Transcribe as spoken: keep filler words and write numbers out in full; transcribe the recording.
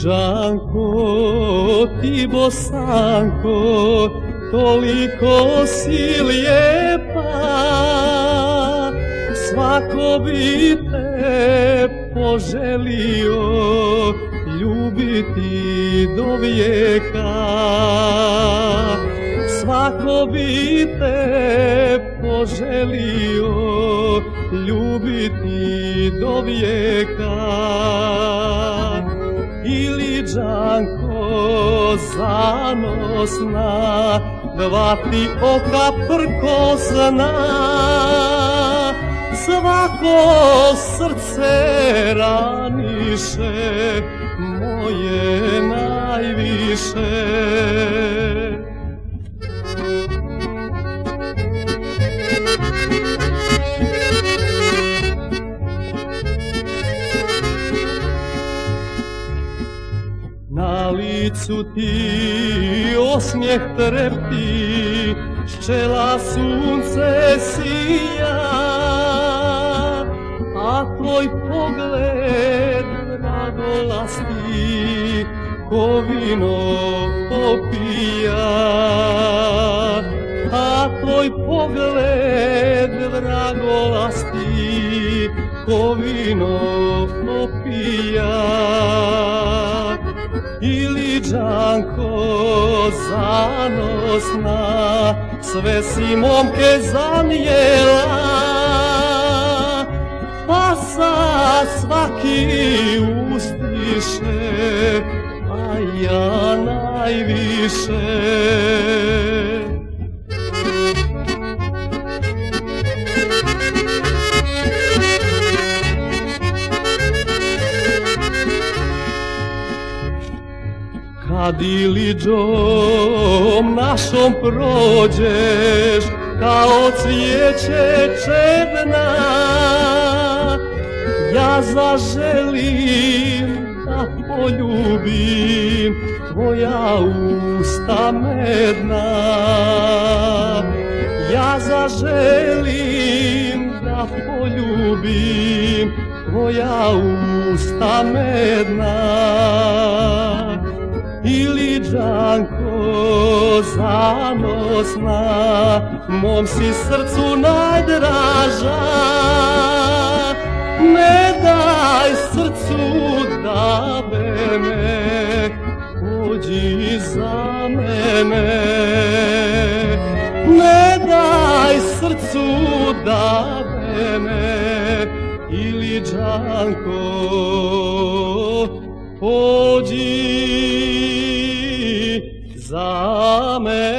Iliđanko, ti Bosanko, toliko si lijepa, svako bi te poželio ljubiti do vijeka. Svako bi te poželio ljubiti do vijeka. Iliđanko zanosna, dva ti oka prkosna, svako srce raniše, moje najviše. Na licu ti osmijeh trepti, ščela sunce sija, a tvoj pogled radolasti ko vino popija. A tvoj pogled radolasti ko vino popija. Iliđanko zanosna, sve si momke zanijela, pa sa svaki ustiše, a ja najviše. Kad Iliđom našom prođeš, kao cvijeće čedna, ja zaželim da poljubim tvoja usta medna. Ja zaželim da poljubim tvoja usta medna. Iliđanko zanosna, mom si srcu najdraža, ne daj srcu da me pođi za mene. Ne daj srcu da me, Iliđanko, pođi za mene.